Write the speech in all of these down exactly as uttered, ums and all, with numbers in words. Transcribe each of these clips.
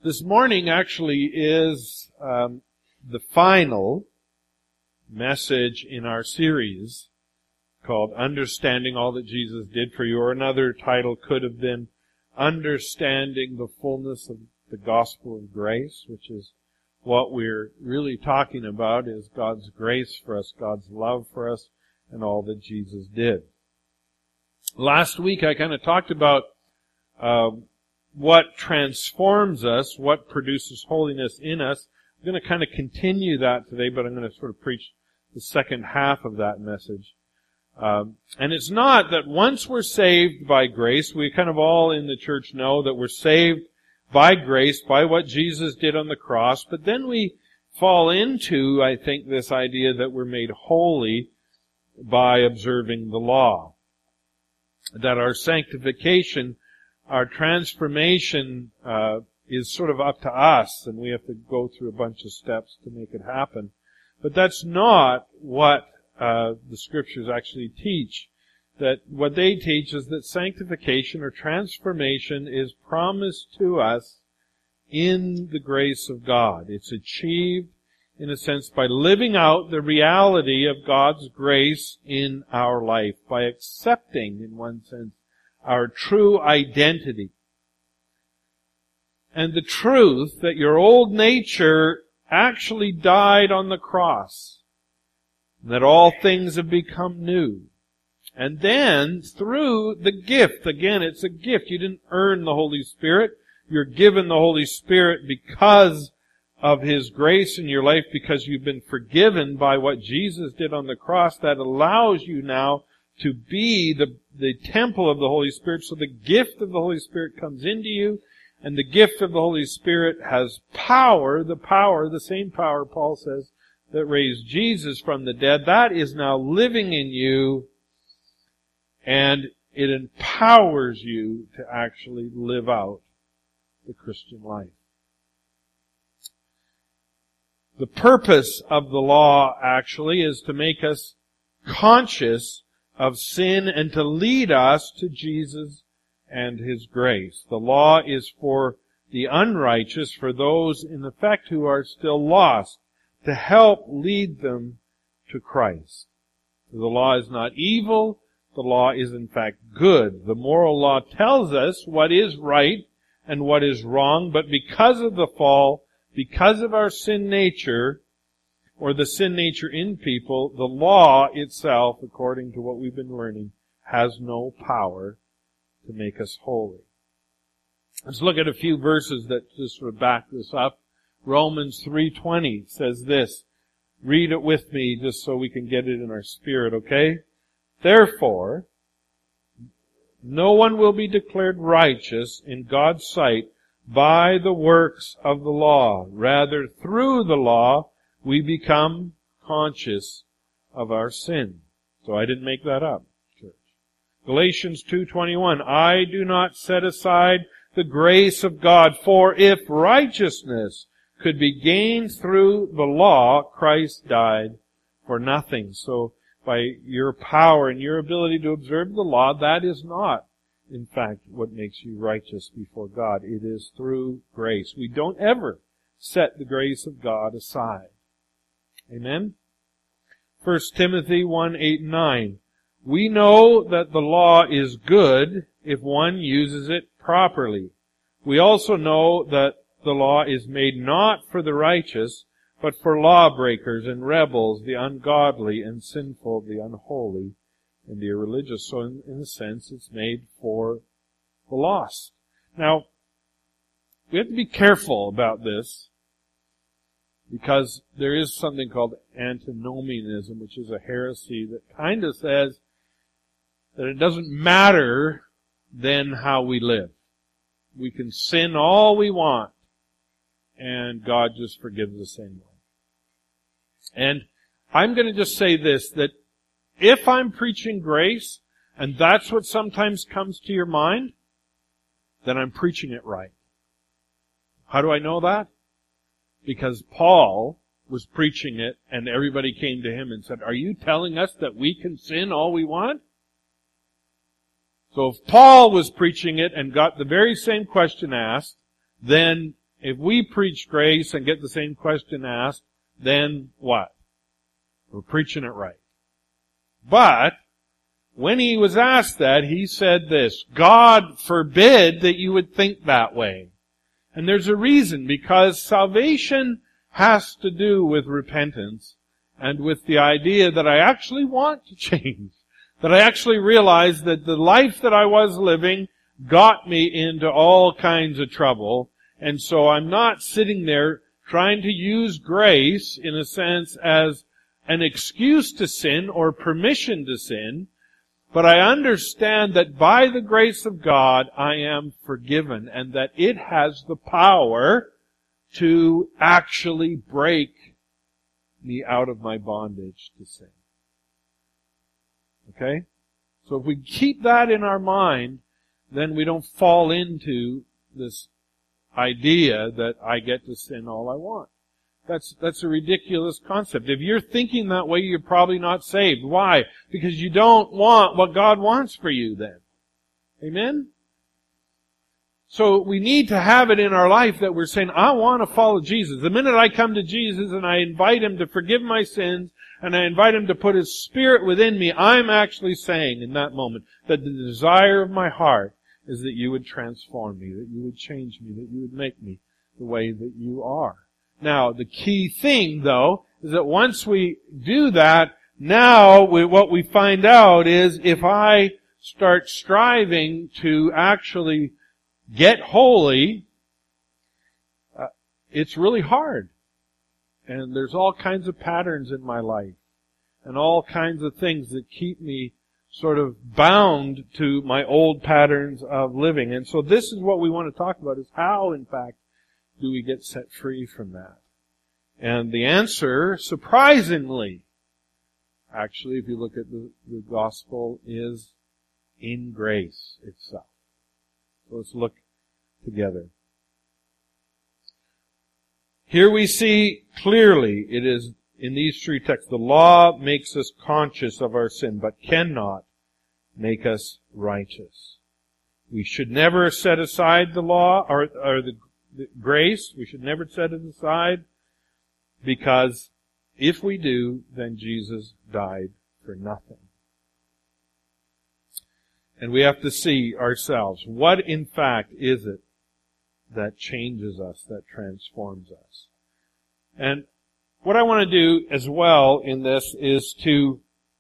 This morning actually is um, the final message in our series called Understanding All That Jesus Did for You, or another title could have been Understanding the Fullness of the Gospel of Grace, which is what we're really talking about, is God's grace for us, God's love for us, and all that Jesus did. Last week I kind of talked about uh, what transforms us, what produces holiness in us. I'm going to kind of continue that today, but I'm going to sort of preach the second half of that message. Um, and it's not that once we're saved by grace, we kind of all in the church know that we're saved by grace, by what Jesus did on the cross, but then we fall into, I think, this idea that we're made holy by observing the law. That our sanctification, our transformation uh, is sort of up to us, and we have to go through a bunch of steps to make it happen. But that's not what uh, the Scriptures actually teach. That what they teach is that sanctification or transformation is promised to us in the grace of God. It's achieved, in a sense, by living out the reality of God's grace in our life, by accepting, in one sense, our true identity. And the truth that your old nature actually died on the cross, that all things have become new. And then, through the gift, again, it's a gift. You didn't earn the Holy Spirit. You're given the Holy Spirit because of His grace in your life, because you've been forgiven by what Jesus did on the cross. That allows you now to be the, the temple of the Holy Spirit. So the gift of the Holy Spirit comes into you, and the gift of the Holy Spirit has power, the power, the same power, Paul says, that raised Jesus from the dead. That is now living in you, and it empowers you to actually live out the Christian life. The purpose of the law, actually, is to make us conscious of sin and to lead us to Jesus and His grace. The law is for the unrighteous, for those, in effect, who are still lost, to help lead them to Christ. The law is not evil. The law is, in fact, good. The moral law tells us what is right and what is wrong, but because of the fall, because of our sin nature, or the sin nature in people, the law itself, according to what we've been learning, has no power to make us holy. Let's look at a few verses that just sort of back this up. Romans three twenty says this. Read it with me just so we can get it in our spirit, okay? Therefore, no one will be declared righteous in God's sight by the works of the law. Rather, through the law, we become conscious of our sin. So I didn't make that up, church. Galatians two twenty-one, I do not set aside the grace of God, for if righteousness could be gained through the law, Christ died for nothing. So by your power and your ability to observe the law, that is not, in fact, what makes you righteous before God. It is through grace. We don't ever set the grace of God aside. Amen? First Timothy one, eight and nine. We know that the law is good if one uses it properly. We also know that the law is made not for the righteous, but for lawbreakers and rebels, the ungodly and sinful, the unholy and the irreligious. So in, in a sense, it's made for the lost. Now, we have to be careful about this, because there is something called antinomianism, which is a heresy that kind of says that it doesn't matter then how we live. We can sin all we want, and God just forgives us anyway. And I'm going to just say this, that if I'm preaching grace, and that's what sometimes comes to your mind, then I'm preaching it right. How do I know that? Because Paul was preaching it, and everybody came to him and said, are you telling us that we can sin all we want? So if Paul was preaching it and got the very same question asked, then if we preach grace and get the same question asked, then what? We're preaching it right. But when he was asked that, he said this, God forbid that you would think that way. And there's a reason, because salvation has to do with repentance and with the idea that I actually want to change. That I actually realize that the life that I was living got me into all kinds of trouble. And so I'm not sitting there trying to use grace, in a sense, as an excuse to sin or permission to sin. But I understand that by the grace of God, I am forgiven, and that it has the power to actually break me out of my bondage to sin. Okay? So if we keep that in our mind, then we don't fall into this idea that I get to sin all I want. That's, that's a ridiculous concept. If you're thinking that way, you're probably not saved. Why? Because you don't want what God wants for you then. Amen? So we need to have it in our life that we're saying, I want to follow Jesus. The minute I come to Jesus and I invite Him to forgive my sins, and I invite Him to put His Spirit within me, I'm actually saying in that moment that the desire of my heart is that you would transform me, that you would change me, that you would make me the way that you are. Now, the key thing, though, is that once we do that, now we, what we find out is if I start striving to actually get holy, uh, it's really hard. And there's all kinds of patterns in my life and all kinds of things that keep me sort of bound to my old patterns of living. And so this is what we want to talk about, is how, in fact, do we get set free from that? And the answer, surprisingly, actually, if you look at the, the gospel, is in grace itself. So let's look together. Here we see clearly, it is in these three texts, the law makes us conscious of our sin, but cannot make us righteous. We should never set aside the law, or, or the, the grace. We should never set it aside, because if we do, then Jesus died for nothing. And we have to see ourselves, what in fact is it that changes us, that transforms us? And what I want to do as well in this is to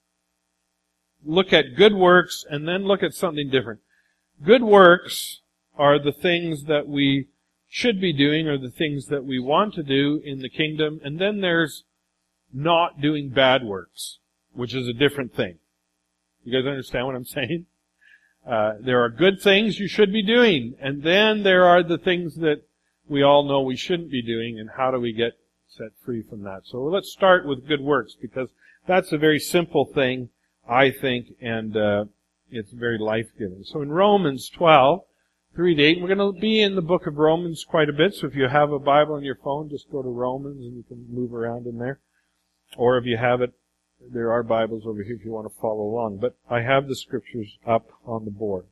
look at good works and then look at something different. Good works are the things that we should be doing, or the things that we want to do in the kingdom. And then there's not doing bad works, which is a different thing. You guys understand what I'm saying? Uh, there are good things you should be doing, and then there are the things that we all know we shouldn't be doing, and how do we get set free from that? So let's start with good works, because that's a very simple thing, I think, and uh, it's very life-giving. So in Romans twelve, three to eight, we're going to be in the book of Romans quite a bit, so if you have a Bible on your phone, just go to Romans and you can move around in there. Or if you have it, there are Bibles over here if you want to follow along. But I have the scriptures up on the board.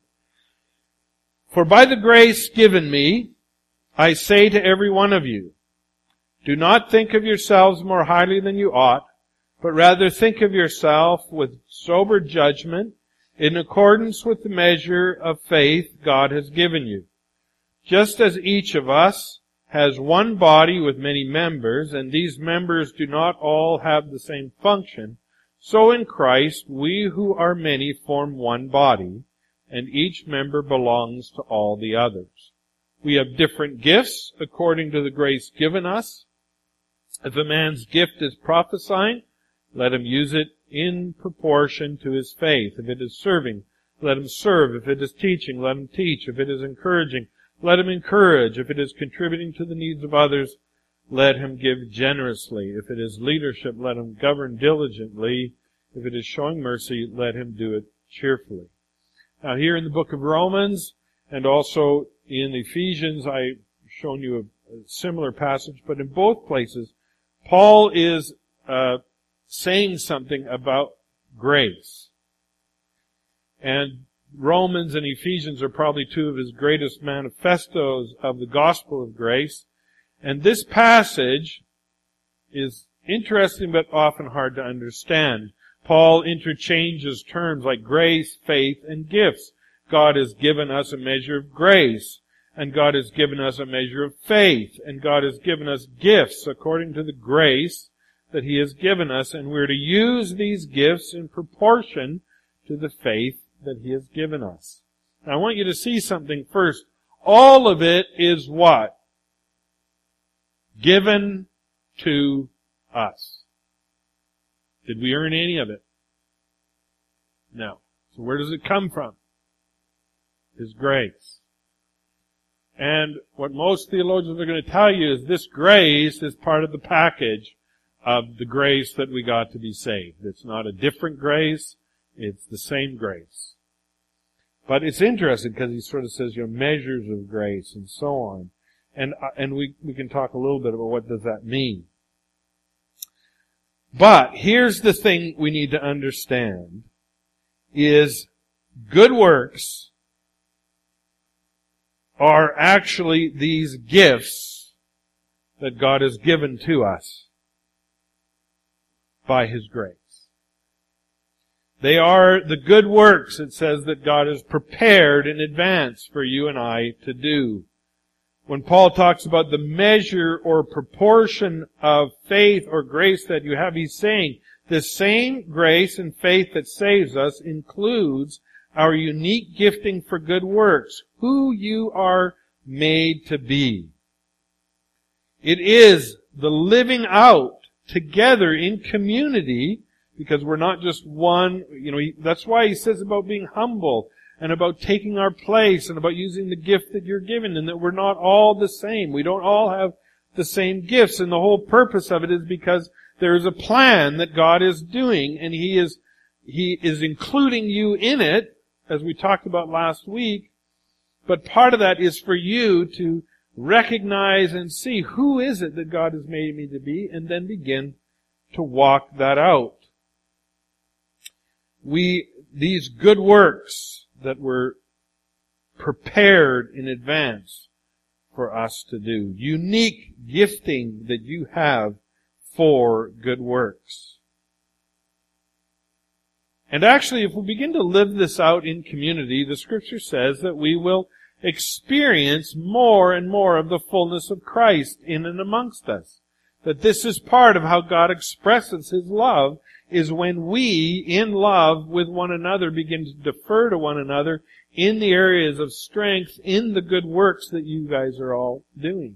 For by the grace given me, I say to every one of you, do not think of yourselves more highly than you ought, but rather think of yourself with sober judgment, in accordance with the measure of faith God has given you. Just as each of us has one body with many members, and these members do not all have the same function, so in Christ we who are many form one body, and each member belongs to all the others. We have different gifts according to the grace given us. If a man's gift is prophesying, let him use it in proportion to his faith. If it is serving, let him serve. If it is teaching, let him teach. If it is encouraging, let him encourage. If it is contributing to the needs of others, let him give generously. If it is leadership, let him govern diligently. If it is showing mercy, let him do it cheerfully. Now here in the book of Romans, and also in Ephesians, I've shown you a, a similar passage, but in both places, Paul is uh, saying something about grace. And Romans and Ephesians are probably two of his greatest manifestos of the gospel of grace. And this passage is interesting but often hard to understand. Paul interchanges terms like grace, faith, and gifts. God has given us a measure of grace, and God has given us a measure of faith, and God has given us gifts according to the grace that He has given us, and we're to use these gifts in proportion to the faith that He has given us. Now, I want you to see something first. All of it is what? Given to us. Did we earn any of it? No. So where does it come from? His grace. And what most theologians are going to tell you is this grace is part of the package of the grace that we got to be saved. It's not a different grace. It's the same grace. But it's interesting because he sort of says, you know, measures of grace and so on. And, uh, and we, we can talk a little bit about what does that mean. But here's the thing we need to understand is good works are actually these gifts that God has given to us by His grace. They are the good works, it says, that God has prepared in advance for you and I to do. When Paul talks about the measure or proportion of faith or grace that you have, he's saying this same grace and faith that saves us includes our unique gifting for good works, who you are made to be. It is the living out together in community, because we're not just one, you know, he, that's why he says about being humble and about taking our place and about using the gift that you're given, and that we're not all the same. We don't all have the same gifts, and the whole purpose of it is because there is a plan that God is doing, and He is, He is including you in it, as we talked about last week, but part of that is for you to recognize and see who is it that God has made me to be, and then begin to walk that out. We, these good works that were prepared in advance for us to do, unique gifting that you have for good works. And actually, if we begin to live this out in community, the Scripture says that we will experience more and more of the fullness of Christ in and amongst us. That this is part of how God expresses His love, is when we, in love with one another, begin to defer to one another in the areas of strength, in the good works that you guys are all doing.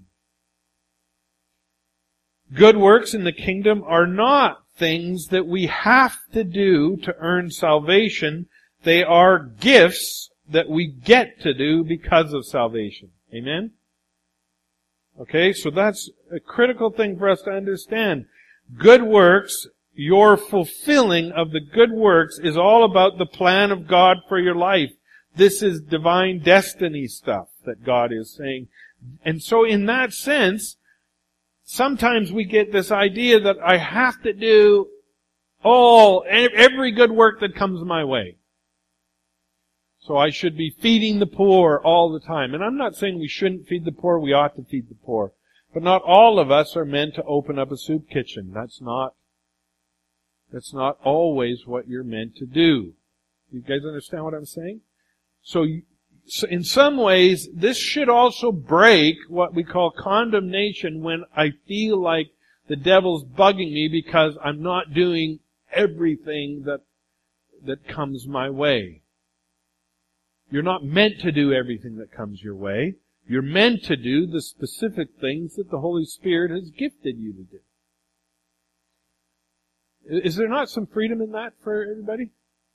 Good works in the kingdom are not things that we have to do to earn salvation. They are gifts that we get to do because of salvation. Amen? Okay, so that's a critical thing for us to understand. Good works, your fulfilling of the good works, is all about the plan of God for your life. This is divine destiny stuff that God is saying. And so in that sense, sometimes we get this idea that I have to do all, every good work that comes my way. So I should be feeding the poor all the time. And I'm not saying we shouldn't feed the poor, we ought to feed the poor. But not all of us are meant to open up a soup kitchen. That's not, that's not always what you're meant to do. You guys understand what I'm saying? So, you, so in some ways, this should also break what we call condemnation when I feel like the devil's bugging me because I'm not doing everything that, that comes my way. You're not meant to do everything that comes your way. You're meant to do the specific things that the Holy Spirit has gifted you to do. Is there not some freedom in that for everybody?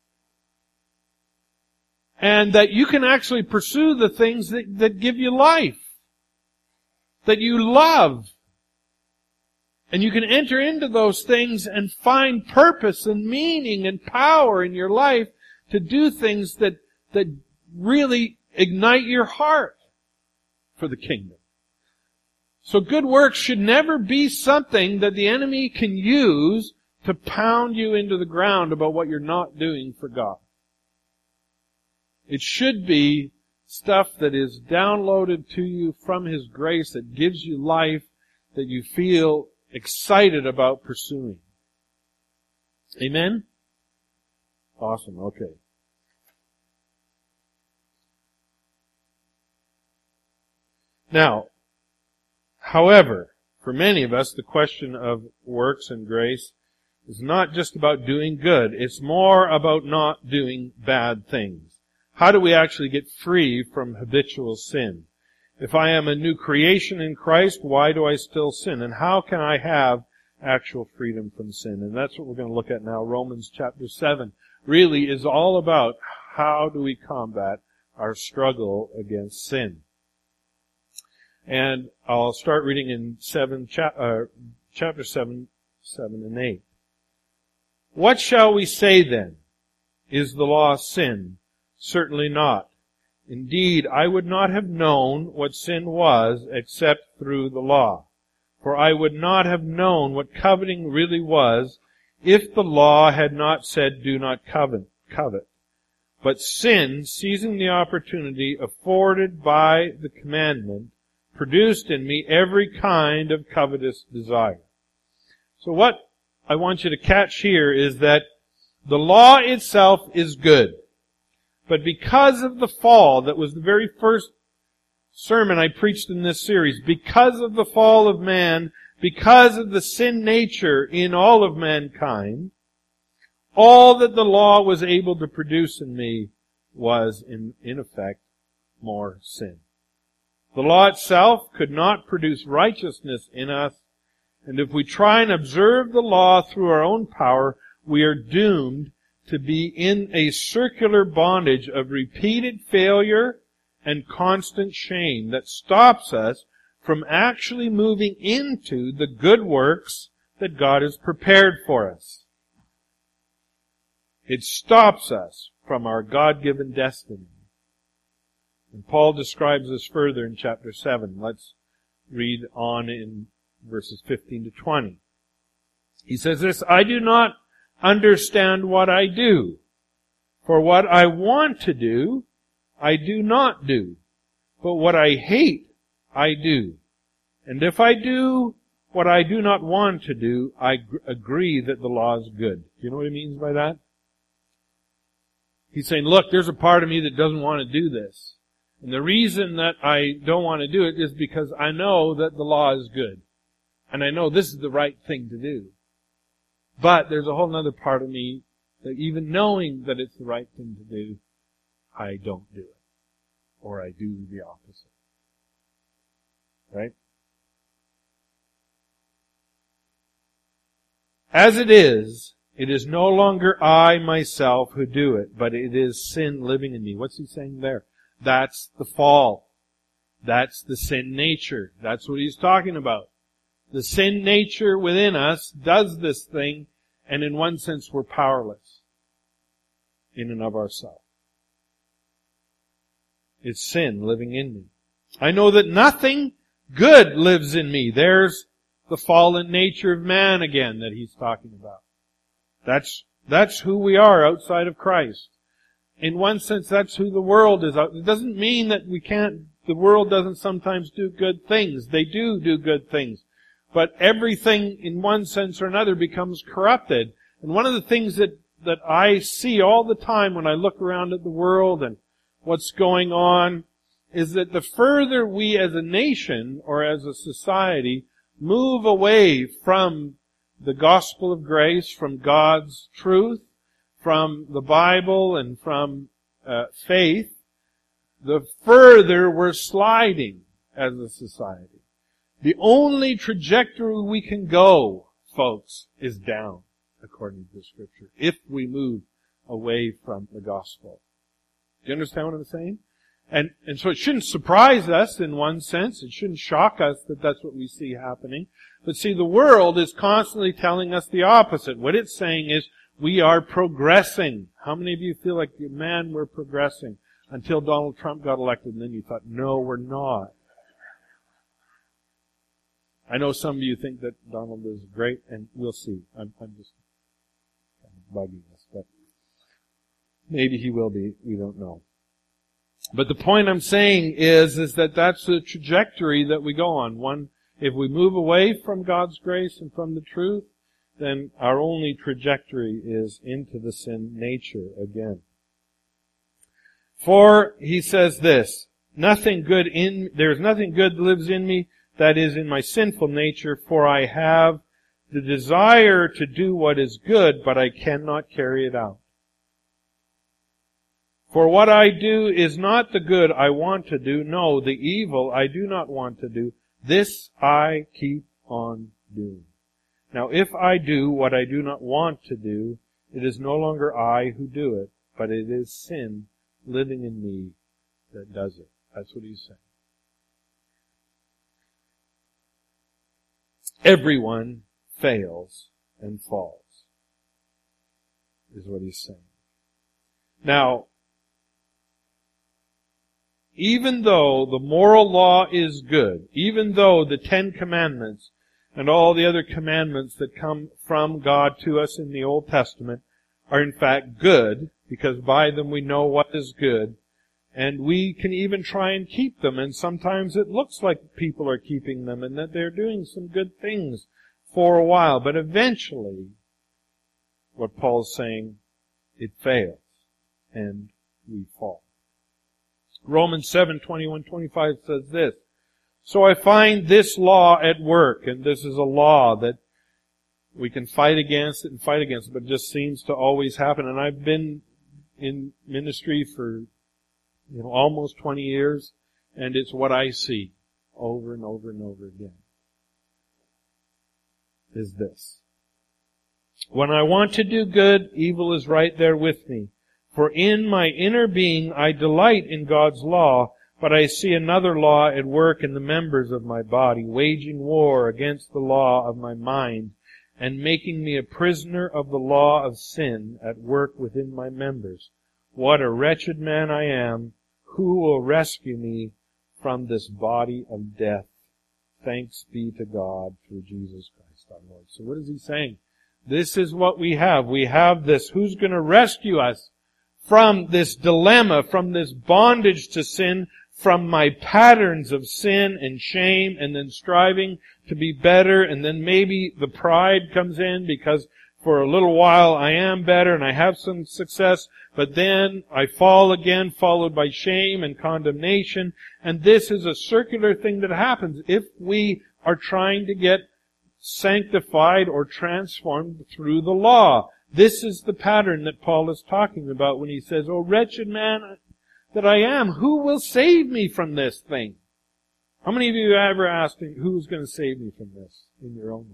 And that you can actually pursue the things that, that give you life, that you love. And you can enter into those things and find purpose and meaning and power in your life to do things that, that really ignite your heart for the kingdom. So good works should never be something that the enemy can use to pound you into the ground about what you're not doing for God. It should be stuff that is downloaded to you from His grace that gives you life that you feel excited about pursuing. Amen? Awesome, okay. Now, however, for many of us, the question of works and grace is not just about doing good. It's more about not doing bad things. How do we actually get free from habitual sin? If I am a new creation in Christ, why do I still sin? And how can I have actual freedom from sin? And that's what we're going to look at now. Romans chapter seven really is all about how do we combat our struggle against sin. And I'll start reading in seven, cha- uh, chapter seven, seven and eight. What shall we say then? Is the law sin? Certainly not. Indeed, I would not have known what sin was except through the law. For I would not have known what coveting really was if the law had not said, do not covet. covet. But sin, seizing the opportunity afforded by the commandment, produced in me every kind of covetous desire. So what I want you to catch here is that the law itself is good. But because of the fall, that was the very first sermon I preached in this series, because of the fall of man, because of the sin nature in all of mankind, all that the law was able to produce in me was, in, in effect, more sin. The law itself could not produce righteousness in us, and if we try and observe the law through our own power, we are doomed to be in a circular bondage of repeated failure and constant shame that stops us from actually moving into the good works that God has prepared for us. It stops us from our God-given destiny. And Paul describes this further in chapter seven. Let's read on in verses fifteen to twenty. He says this, I do not understand what I do. For what I want to do, I do not do. But what I hate, I do. And if I do what I do not want to do, I g- agree that the law is good. Do you know what he means by that? He's saying, look, there's a part of me that doesn't want to do this. And the reason that I don't want to do it is because I know that the law is good. And I know this is the right thing to do. But there's a whole other part of me that even knowing that it's the right thing to do, I don't do it. Or I do the opposite. Right? As it is, it is no longer I myself who do it, but it is sin living in me. What's he saying there? That's the fall. That's the sin nature. That's what he's talking about. The sin nature within us does this thing, and in one sense we're powerless in and of ourselves. It's sin living in me. I know that nothing good lives in me. There's the fallen nature of man again that he's talking about. That's, that's who we are outside of Christ. In one sense, that's who the world is. It doesn't mean that we can't, the world doesn't sometimes do good things. They do do good things. But everything, in one sense or another, becomes corrupted. And one of the things that, that I see all the time when I look around at the world and what's going on is that the further we as a nation or as a society move away from the gospel of grace, from God's truth, from the Bible and from uh, faith, the further we're sliding as a society. The only trajectory we can go, folks, is down, according to the Scripture, if we move away from the gospel. Do you understand what I'm saying? And, and so it shouldn't surprise us in one sense. It shouldn't shock us that that's what we see happening. But see, the world is constantly telling us the opposite. What it's saying is, we are progressing. How many of you feel like, man, we're progressing? Until Donald Trump got elected, and then you thought, no, we're not. I know some of you think that Donald is great, and we'll see. I'm, I'm just kind of bugging us, but maybe he will be. We don't know. But the point I'm saying is, is that that's the trajectory that we go on. One If we move away from God's grace and from the truth, then our only trajectory is into the sin nature again. For, he says this, nothing good in, there's nothing good lives in me, that is in my sinful nature, for I have the desire to do what is good, but I cannot carry it out. For what I do is not the good I want to do, no, the evil I do not want to do. This I keep on doing. Now if I do what I do not want to do, it is no longer I who do it, but it is sin living in me that does it. That's what he's saying. Everyone fails and falls, is what he's saying. Now, even though the moral law is good, even though the Ten Commandments and all the other commandments that come from God to us in the Old Testament are in fact good, because by them we know what is good, and we can even try and keep them, and sometimes it looks like people are keeping them and that they're doing some good things for a while, but eventually, what Paul's saying, it fails, and we fall. Romans seven, twenty-one, twenty-five says this, so I find this law at work, and this is a law that we can fight against it and fight against it, but it just seems to always happen. And I've been in ministry for, you know, almost twenty years, and it's what I see over and over and over again, is this. When I want to do good, evil is right there with me. For in my inner being I delight in God's law, but I see another law at work in the members of my body, waging war against the law of my mind, and making me a prisoner of the law of sin at work within my members. What a wretched man I am! Who will rescue me from this body of death? Thanks be to God through Jesus Christ our Lord. So what is he saying? This is what we have. We have this. Who's going to rescue us from this dilemma, from this bondage to sin, from my patterns of sin and shame, and then striving to be better, and then maybe the pride comes in because for a little while I am better and I have some success, but then I fall again, followed by shame and condemnation. And this is a circular thing that happens if we are trying to get sanctified or transformed through the law. This is the pattern that Paul is talking about when he says, "O wretched man that I am, who will save me from this thing?" How many of you have ever asked, who's going to save me from this in your own life?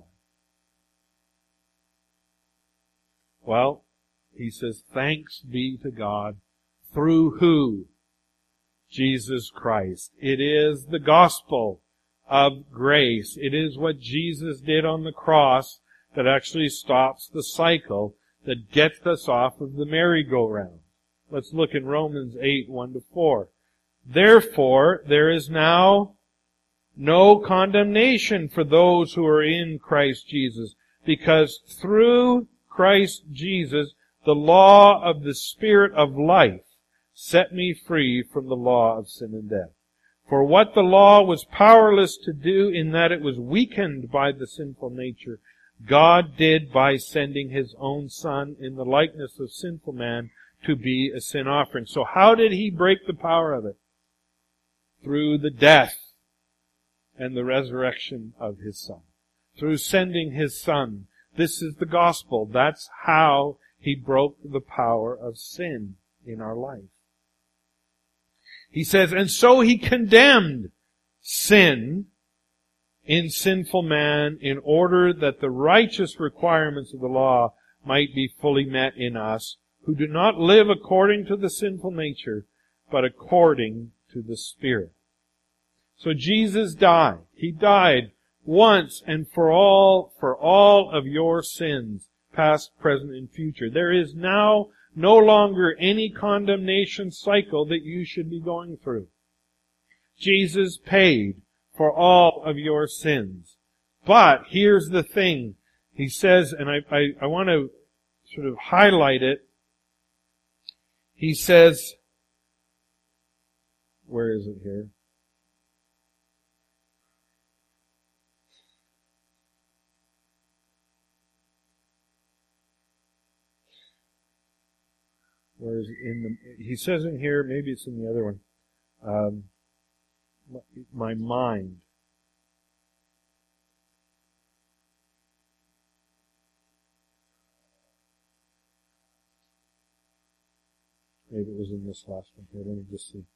Well, he says, thanks be to God. Through who? Jesus Christ. It is the gospel of grace. It is what Jesus did on the cross that actually stops the cycle, that gets us off of the merry-go-round. Let's look in Romans eight, one to four. Therefore, there is now no condemnation for those who are in Christ Jesus, because through Christ Jesus, the law of the Spirit of life set me free from the law of sin and death. For what the law was powerless to do in that it was weakened by the sinful nature, God did by sending His own Son in the likeness of sinful man to be a sin offering. So how did He break the power of it? Through the death and the resurrection of His Son. Through sending His Son. This is the gospel. That's how He broke the power of sin in our life. He says, and so He condemned sin in sinful man in order that the righteous requirements of the law might be fully met in us, who do not live according to the sinful nature, but according to the Spirit. So Jesus died. He died once and for all, for all of your sins, past, present, and future. There is now no longer any condemnation cycle that you should be going through. Jesus paid for all of your sins. But here's the thing. He says, and I, I, I want to sort of highlight it. He says, where is it here? Where is it in the, he says in here, maybe it's in the other one, um, my mind. Maybe it was in this last one here. Let me just see.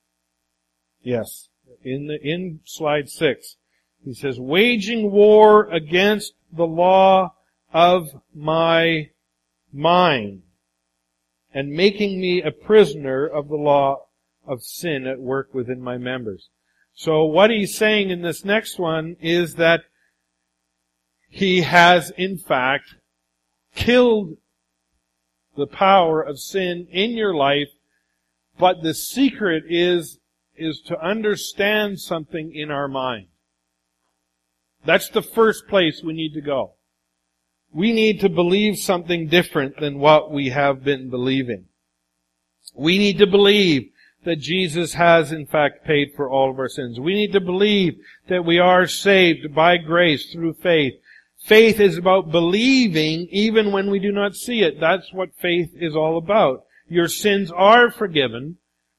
Yes. In the, in slide six, he says, waging war against the law of my mind and making me a prisoner of the law of sin at work within my members. So what he's saying in this next one is that he has in fact killed the power of sin in your life, but the secret is, is to understand something in our mind. That's the first place we need to go. We need to believe something different than what we have been believing. We need to believe that Jesus has in fact paid for all of our sins. We need to believe that we are saved by grace through faith. Faith is about believing even when we do not see it. That's what faith is all about. Your sins are forgiven,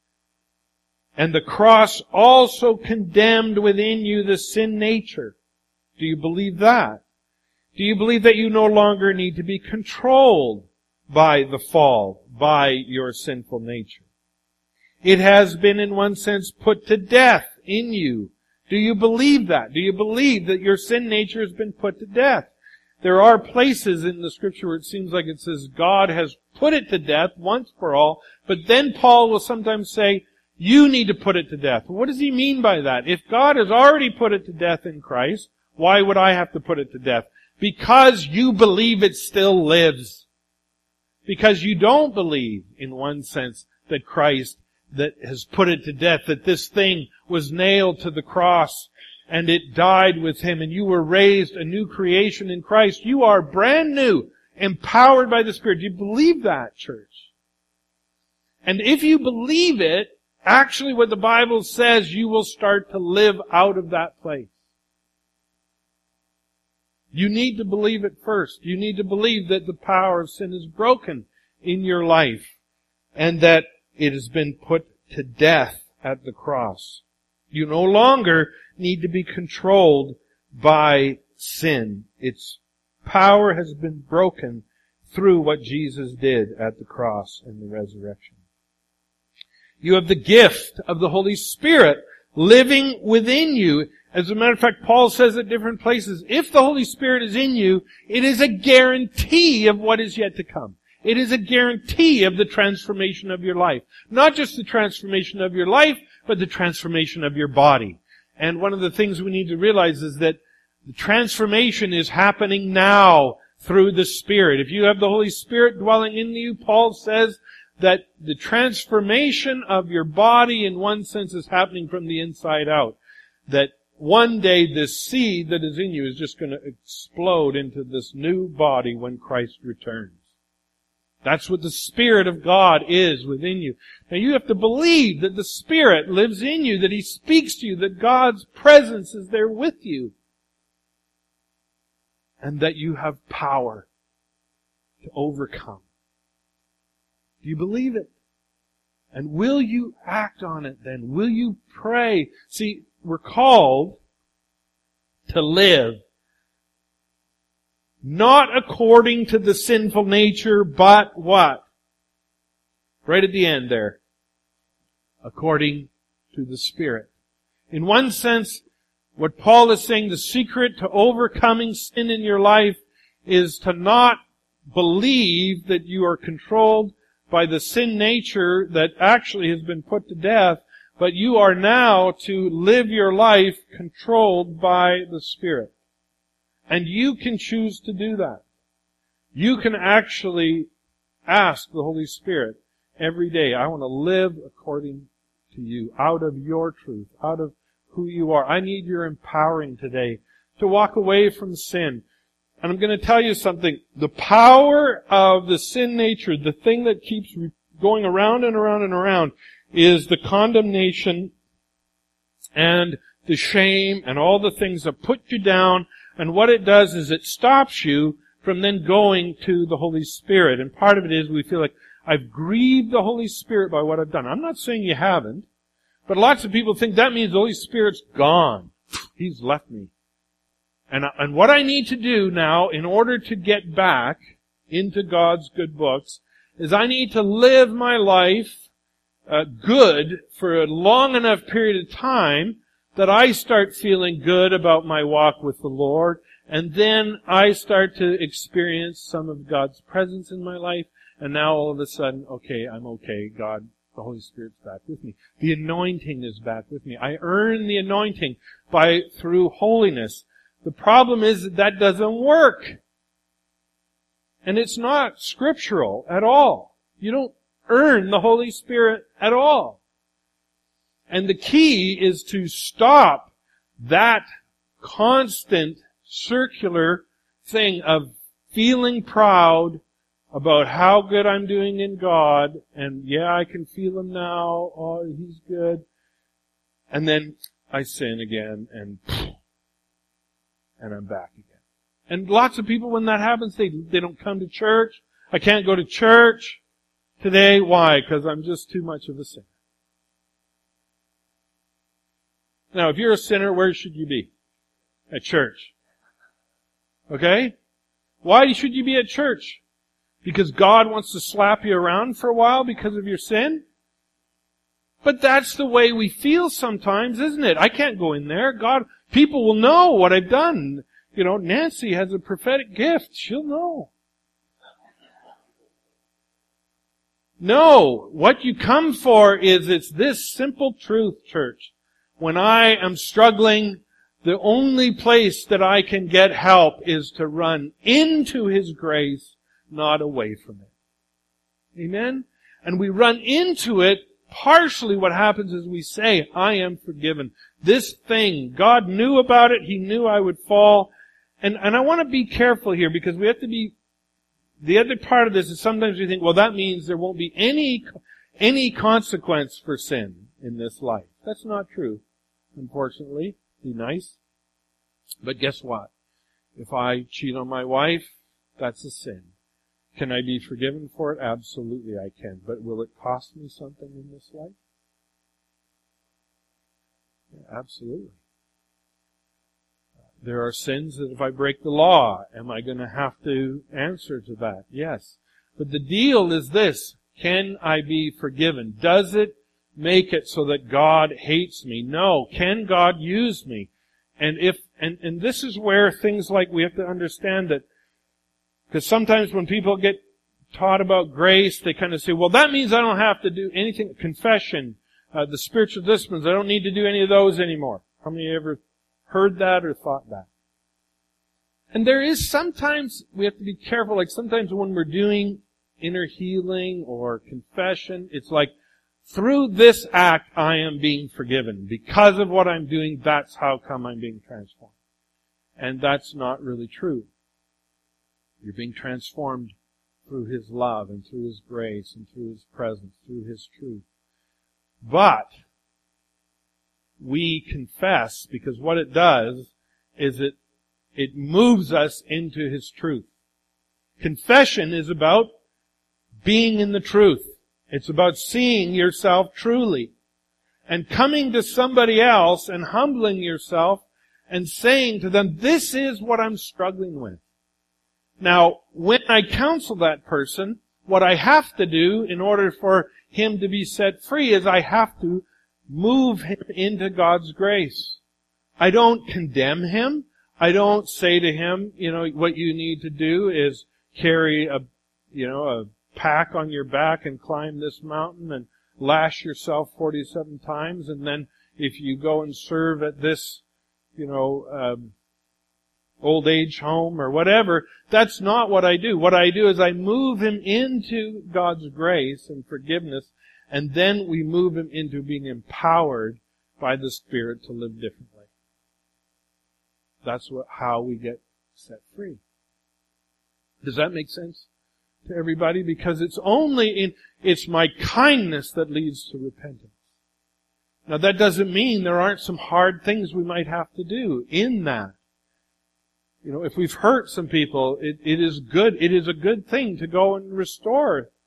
and the cross also condemned within you the sin nature. Do you believe that? Do you believe that you no longer need to be controlled by the fall, by your sinful nature? It has been in one sense put to death in you. Do you believe that? Do you believe that your sin nature has been put to death? There are places in the Scripture where it seems like it says God has put it to death once for all, but then Paul will sometimes say, you need to put it to death. What does he mean by that? If God has already put it to death in Christ, why would I have to put it to death? Because you believe it still lives. Because you don't believe, in one sense, that Christ that has put it to death, that this thing was nailed to the cross and it died with Him and you were raised a new creation in Christ. You are brand new, empowered by the Spirit. Do you believe that, church? And if you believe it, actually what the Bible says, you will start to live out of that place. You need to believe it first. You need to believe that the power of sin is broken in your life and that it has been put to death at the cross. You no longer need to be controlled by sin. Its power has been broken through what Jesus did at the cross and the resurrection. You have the gift of the Holy Spirit living within you. As a matter of fact, Paul says at different places, if the Holy Spirit is in you, it is a guarantee of what is yet to come. It is a guarantee of the transformation of your life. Not just the transformation of your life, but the transformation of your body. And one of the things we need to realize is that the transformation is happening now through the Spirit. If you have the Holy Spirit dwelling in you, Paul says that the transformation of your body in one sense is happening from the inside out. That one day this seed that is in you is just going to explode into this new body when Christ returns. That's what the Spirit of God is within you. Now you have to believe that the Spirit lives in you, that He speaks to you, that God's presence is there with you, and that you have power to overcome. Do you believe it? And will you act on it then? Will you pray? See, we're called to live not according to the sinful nature, but what? Right at the end there. According to the Spirit. In one sense, what Paul is saying, the secret to overcoming sin in your life is to not believe that you are controlled by the sin nature that actually has been put to death, but you are now to live your life controlled by the Spirit. And you can choose to do that. You can actually ask the Holy Spirit every day, I want to live according to you, out of your truth, out of who you are. I need your empowering today to walk away from sin. And I'm going to tell you something. The power of the sin nature, the thing that keeps going around and around and around, is the condemnation and the shame and all the things that put you down. And what it does is it stops you from then going to the Holy Spirit. And part of it is we feel like, I've grieved the Holy Spirit by what I've done. I'm not saying you haven't, but lots of people think that means the Holy Spirit's gone. He's left me. And, and what I need to do now in order to get back into God's good books is I need to live my life uh, good for a long enough period of time that I start feeling good about my walk with the Lord, and then I start to experience some of God's presence in my life, and now all of a sudden, okay, I'm okay, God, the Holy Spirit's back with me. The anointing is back with me. I earn the anointing by, through holiness. The problem is that that doesn't work. And it's not scriptural at all. You don't earn the Holy Spirit at all. And the key is to stop that constant circular thing of feeling proud about how good I'm doing in God, and yeah, I can feel Him now, oh, He's good. And then I sin again, and and I'm back again. And lots of people, when that happens, they they don't come to church. I can't go to church today. Why? Because I'm just too much of a sinner. Now, if you're a sinner, where should you be? At church. Okay? Why should you be at church? Because God wants to slap you around for a while because of your sin? But that's the way we feel sometimes, isn't it? I can't go in there. God, people will know what I've done. You know, Nancy has a prophetic gift. She'll know. No, what you come for is it's this simple truth, church. When I am struggling, the only place that I can get help is to run into His grace, not away from it. Amen? And we run into it. Partially what happens is we say, I am forgiven. This thing, God knew about it. He knew I would fall. And, and I want to be careful here because we have to be, the other part of this is sometimes we think, well, that means there won't be any, any consequence for sin in this life. That's not true, unfortunately. Be nice. But guess what? If I cheat on my wife, that's a sin. Can I be forgiven for it? Absolutely I can. But will it cost me something in this life? Yeah, absolutely. There are sins that if I break the law, am I going to have to answer to that? Yes. But the deal is this. Can I be forgiven? Does it make it so that God hates me? No. Can God use me? And if, and, and this is where things like we have to understand that, because sometimes when people get taught about grace, they kind of say, well, that means I don't have to do anything. Confession, uh, the spiritual disciplines, I don't need to do any of those anymore. How many of you ever heard that or thought that? And there is sometimes, we have to be careful, like sometimes when we're doing inner healing or confession, it's like, through this act, I am being forgiven. Because of what I'm doing, that's how come I'm being transformed. And that's not really true. You're being transformed through His love and through His grace and through His presence, through His truth. But we confess because what it does is it, it moves us into His truth. Confession is about being in the truth. It's about seeing yourself truly and coming to somebody else and humbling yourself and saying to them, this is what I'm struggling with. Now, when I counsel that person, what I have to do in order for him to be set free is I have to move him into God's grace. I don't condemn him. I don't say to him, you know, what you need to do is carry a, you know, a pack on your back and climb this mountain and lash yourself forty-seven times, and then if you go and serve at this, you know, um, old age home or whatever, that's not what I do. What I do is I move him into God's grace and forgiveness, and then we move him into being empowered by the Spirit to live differently. That's what, how we get set free. Does that make sense to everybody? Because it's only in, it's my kindness that leads to repentance. Now that doesn't mean there aren't some hard things we might have to do in that. You know, if we've hurt some people, it, it is good, it is a good thing to go and restore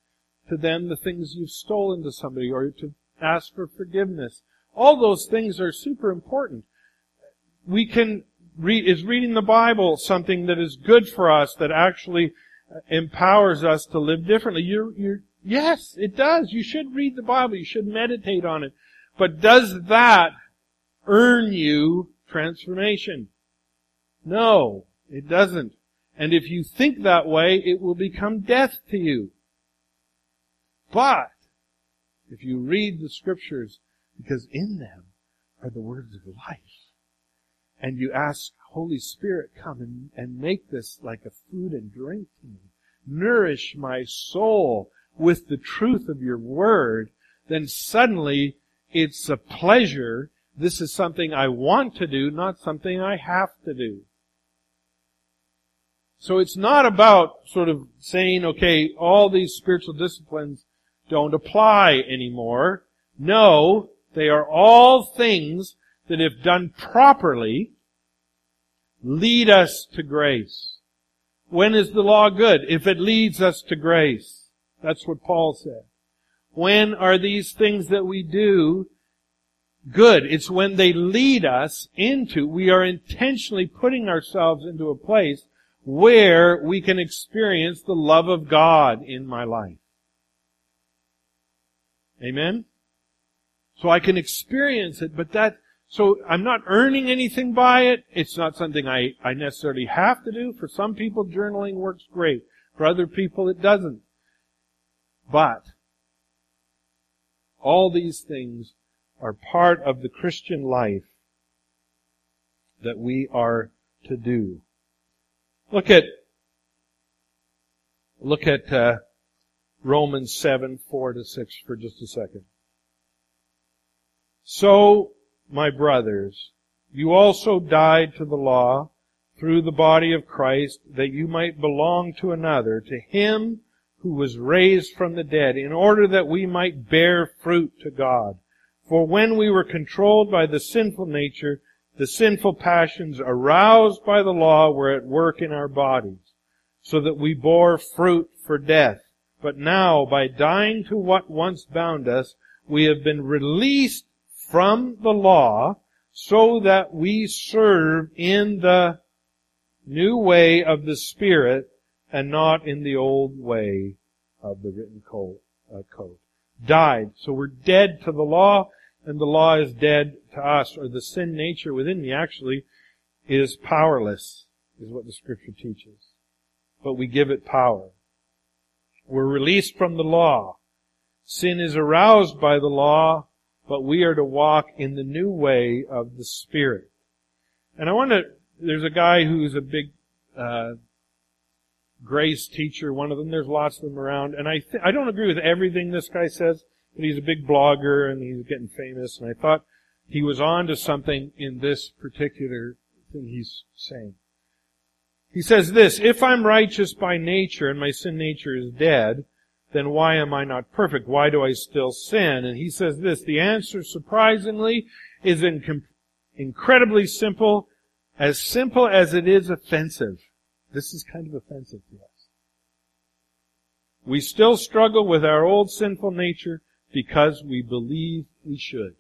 to them the things you've stolen to somebody, or to ask for forgiveness. All those things are super important. We can read, is reading the Bible something that is good for us, that actually empowers us to live differently? You're, you're, yes, it does. You should read the Bible. You should meditate on it. But does that earn you transformation? No, it doesn't. And if you think that way, it will become death to you. But if you read the Scriptures, because in them are the words of life, and you ask, Holy Spirit, come and, and make this like a food and drink to me, nourish my soul with the truth of your word, then suddenly it's a pleasure. This is something I want to do, not something I have to do. So it's not about sort of saying, okay, all these spiritual disciplines don't apply anymore. No, they are all things that, if done properly, lead us to grace. When is the law good? If it leads us to grace. That's what Paul said. When are these things that we do good? It's when they lead us into, we are intentionally putting ourselves into a place where we can experience the love of God in my life. Amen? So I can experience it, but that, so I'm not earning anything by it. It's not something I, I necessarily have to do. For some people, journaling works great. For other people, it doesn't. But all these things are part of the Christian life that we are to do. Look at, look at uh, Romans seven, four to six for just a second. So, my brothers, you also died to the law through the body of Christ, that you might belong to another, to Him who was raised from the dead, in order that we might bear fruit to God. For when we were controlled by the sinful nature, the sinful passions aroused by the law were at work in our bodies, so that we bore fruit for death. But now, by dying to what once bound us, we have been released from the law, so that we serve in the new way of the Spirit, and not in the old way of the written code. Uh, code. Died. So we're dead to the law, and the law is dead to us, or the sin nature within me actually is powerless, is what the Scripture teaches. But we give it power. We're released from the law. Sin is aroused by the law, but we are to walk in the new way of the Spirit. And I want to, there's a guy who's a big uh grace teacher, one of them. There's lots of them around. And I th- I don't agree with everything this guy says, but he's a big blogger and he's getting famous. And I thought he was on to something in this particular thing he's saying. He says this: if I'm righteous by nature and my sin nature is dead, then why am I not perfect? Why do I still sin? And he says this: the answer, surprisingly, is in- incredibly simple, as simple as it is offensive. This is kind of offensive to us. We still struggle with our old sinful nature because we believe we should.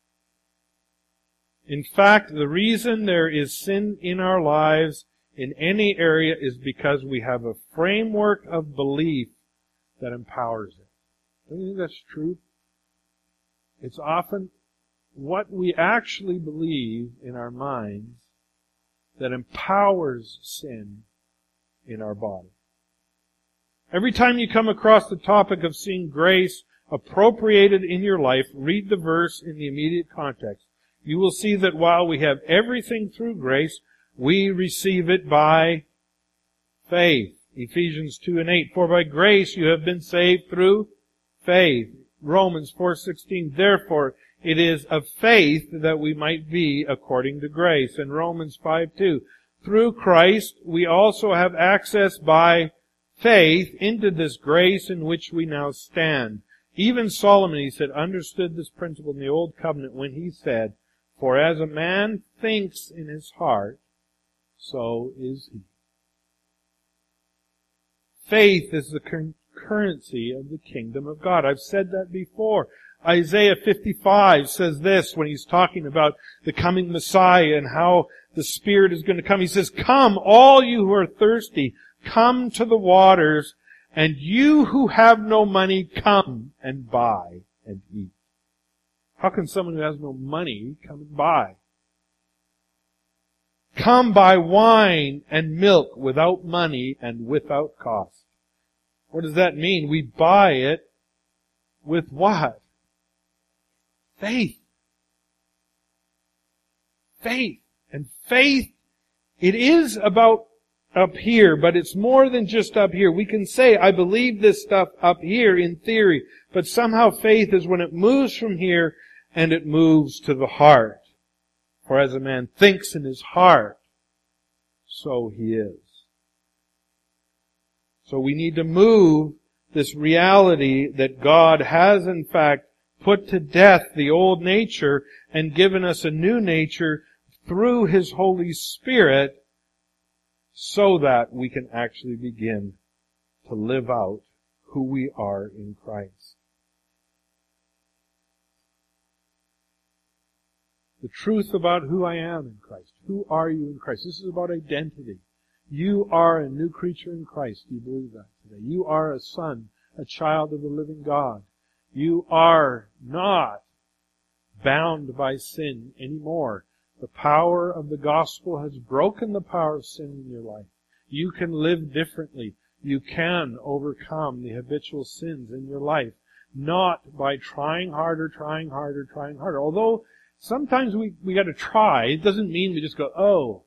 In fact, the reason there is sin in our lives in any area is because we have a framework of belief that empowers it. Don't you think that's true? It's often what we actually believe in our minds that empowers sin in our body. Every time you come across the topic of seeing grace appropriated in your life, read the verse in the immediate context. You will see that while we have everything through grace, we receive it by faith. Ephesians two and eight. For by grace you have been saved through faith. Romans four sixteen. Therefore it is of faith that we might be according to grace. And Romans five two. Through Christ we also have access by faith into this grace in which we now stand. Even Solomon, he said, understood this principle in the Old Covenant when he said, for as a man thinks in his heart, so is he. Faith is the con- currency of the kingdom of God. I've said that before. Isaiah fifty-five says this when he's talking about the coming Messiah and how the Spirit is going to come. He says, "Come, all you who are thirsty, come to the waters, and you who have no money, come and buy and eat." How can someone who has no money come and buy? Come buy wine and milk without money and without cost. What does that mean? We buy it with what? Faith. Faith. And faith, it is about up here, but it's more than just up here. We can say, I believe this stuff up here in theory, but somehow faith is when it moves from here and it moves to the heart. For as a man thinks in his heart, so he is. So we need to move this reality that God has in fact put to death the old nature and given us a new nature through His Holy Spirit so that we can actually begin to live out who we are in Christ. The truth about who I am in Christ. Who are you in Christ? This is about identity. You are a new creature in Christ. Do you believe that today? You are a son, a child of the living God. You are not bound by sin anymore. The power of the gospel has broken the power of sin in your life. You can live differently. You can overcome the habitual sins in your life. Not by trying harder, trying harder, trying harder. Although sometimes we, we gotta try. It doesn't mean we just go, oh.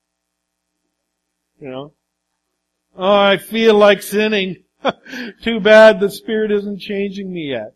You know? Oh, I feel like sinning. Too bad the Spirit isn't changing me yet.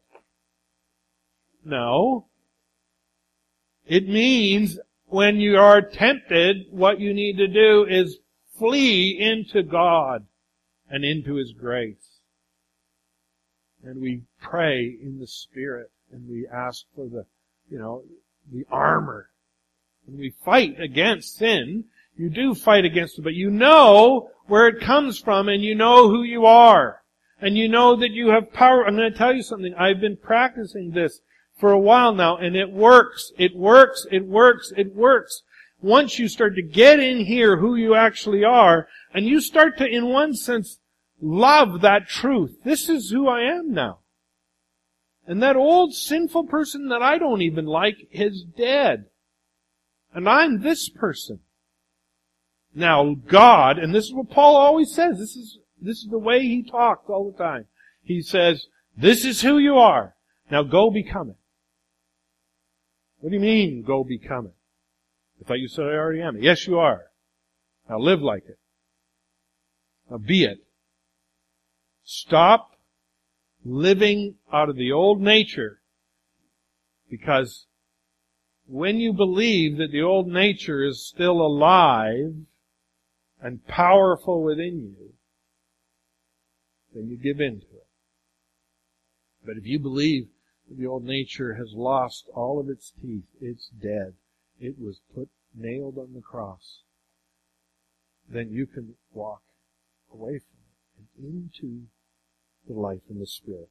No. It means when you are tempted, what you need to do is flee into God and into His grace. And we pray in the Spirit and we ask for the, you know, the armor. When we fight against sin, you do fight against it, but you know where it comes from and you know who you are. And you know that you have power. I'm going to tell you something. I've been practicing this for a while now, and it works. It works. It works. It works. Once you start to get in here who you actually are, and you start to, in one sense, love that truth. This is who I am now. And that old sinful person that I don't even like is dead. And I'm this person. Now, God, and this is what Paul always says, this is, this is the way he talks all the time. He says, this is who you are. Now go become it. What do you mean, go become it? I thought you said I already am it. Yes, you are. Now live like it. Now be it. Stop living out of the old nature, because when you believe that the old nature is still alive and powerful within you, then you give in to it. But if you believe that the old nature has lost all of its teeth, it's dead, it was put, nailed on the cross, then you can walk away from it and into the life in the Spirit.